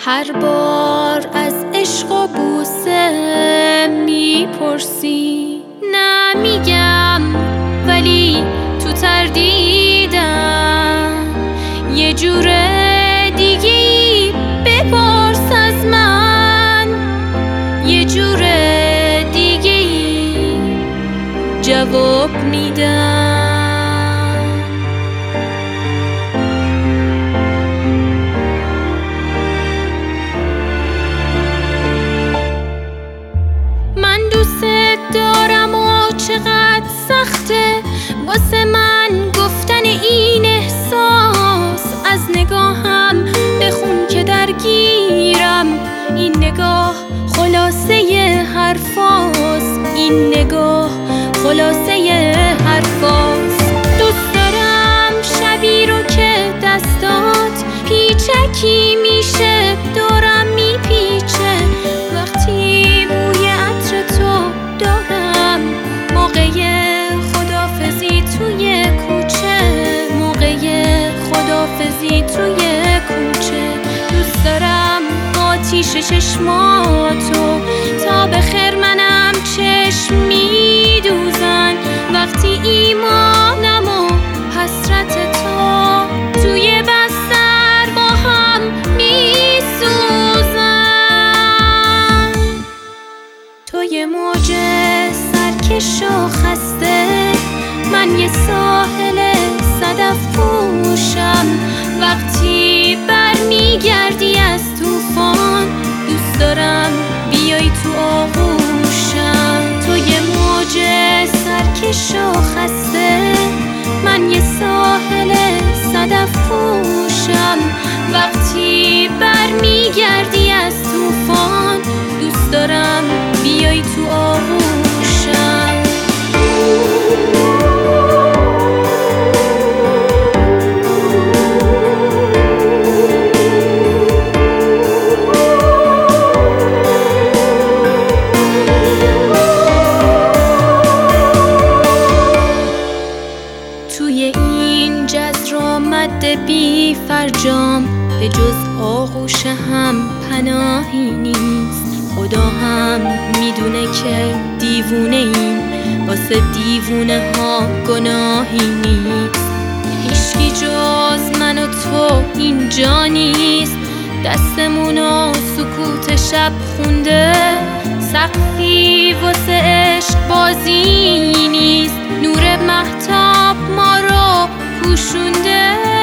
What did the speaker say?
هر بار از عشق و بوسه میپرسی، نمیگم ولی تو تردیدم. یه جور دیگه‌ای بپرس از من، یه جور دیگه‌ای جواب میدم. من دوست دارم و چقدر سخته واسه من گفتن این احساس. از نگاهم بخون که درگیرم، این نگاه خلاصه حرفاست، این نگاه خلاصه حرفاست. دوست دارم شبی رو که دستات پیچکی میشه، دورم میپیچه وقتی بوی عطر تو دارم. موقع خدافزی توی کوچه، موقع خدافزی توی کوچه. دوست دارم آتیش چشماتو تا به خیر منم چشم میدوزن وقتی ایمانم و حسرت تو توی بستر با هم میسوزن. تو یه موج سرکش و خسته، من یه ساحل صدف پوشم. وقتی برمیگردی از طوفان دوست دارم بیای تو آغوشم. تو یه موج سرکش و خسته، من یه ساحل صدف پوشم. وقتی برمیگردی از طوفان دوست دارم بیای تو آغوشم. توی این جزر و مد بی فرجام به جز آغوش هم پناهی نیست. خدا هم میدونه که دیوونه ایم، واسه دیوونه ها گناهی نیست. هیچکی جز من و تو اینجا نیست، دستمون و سکوت شب خونده. سقفی واسه عشق بازی نیست، نور مهتاب ما رو پوشونده.